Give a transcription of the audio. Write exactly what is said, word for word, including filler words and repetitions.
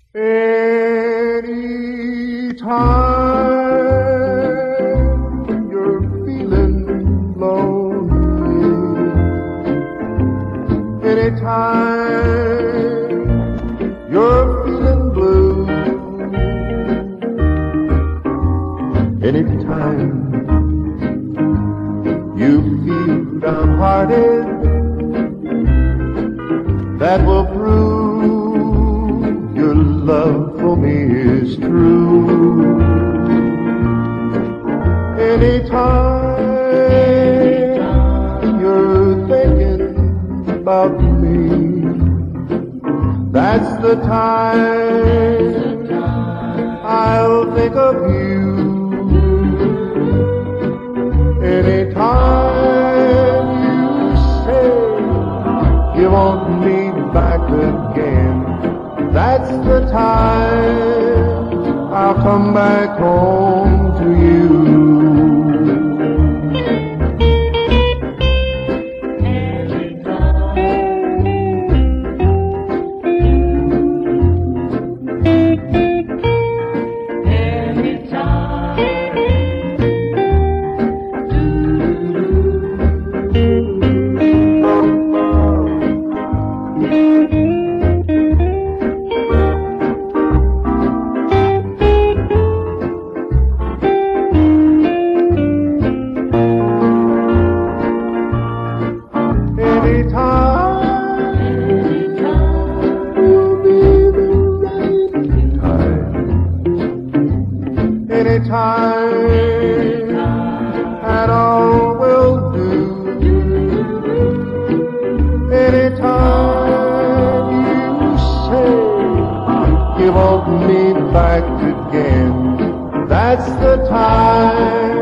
Anytime you're feeling lonely, anytime you're feeling blue, anytime you feel downhearted, that will prove your love for me is true. Anytime you're thinking about me, that's the time I'll think of you. Anytime you say you want me back again, that's the time I'll come back home to you. Anytime at all will do. Anytime you say you want me back again, that's the time